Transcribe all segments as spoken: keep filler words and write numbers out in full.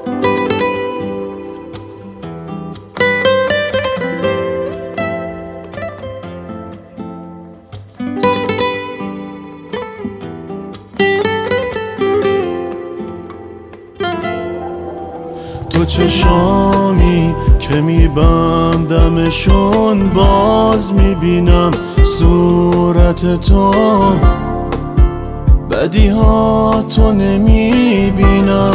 تو چشامی که میبندمشون باز میبینم صورت تو، بدی ها تو نمیبینم.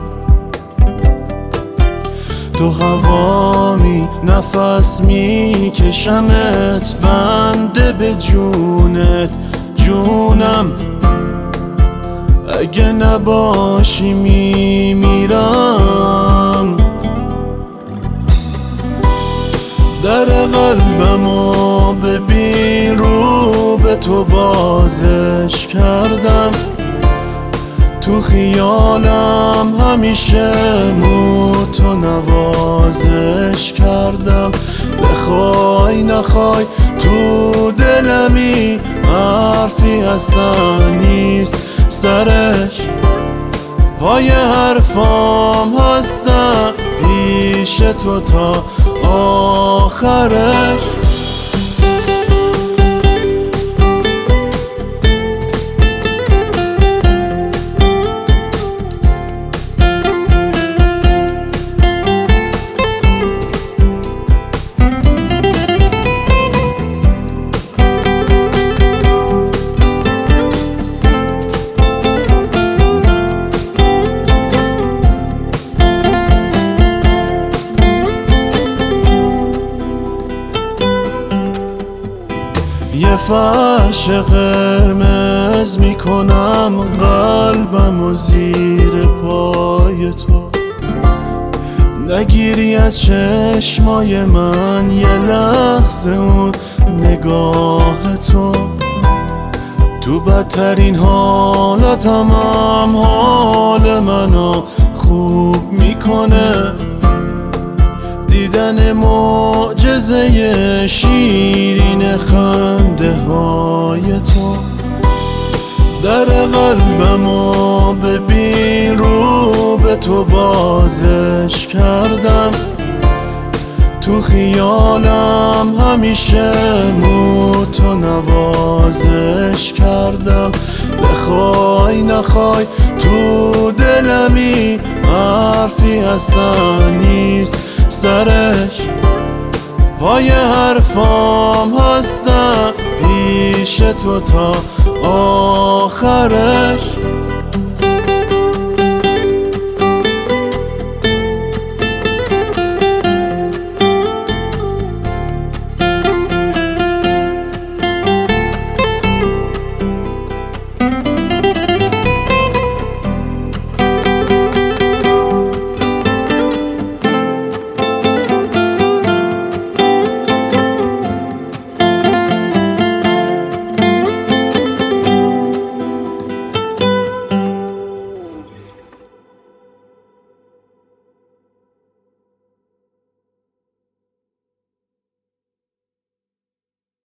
تو هوامی نفس میکشمت، بنده به جونت جونم. اگه نباشی میمیرم. در قلبمو ببین، رو به تو بازش کردم. تو خیالم همیشه موت و نوازش کردم. بخوای نخوای تو دلمی حرفی اصلا نیست سرش. پای حرفام هستم پیش تو تا آخرش. یه فرش قرمز میکنم قلبم و زیر پای تو. نگیری از چشمای من یه لحظه اون نگاه تو. تو بدترین حالتم هم حال منو خوب میکنه. دیدن معجزه شیرین خنده های تو. در قلبمو ببین، رو به تو بازش کردم. تو خیالم همیشه موت و نوازش کردم. بخوای نخوای تو دلمی حرفی اصلا نیست سرش. پای حرفام هستم پیش تو تا آخرش.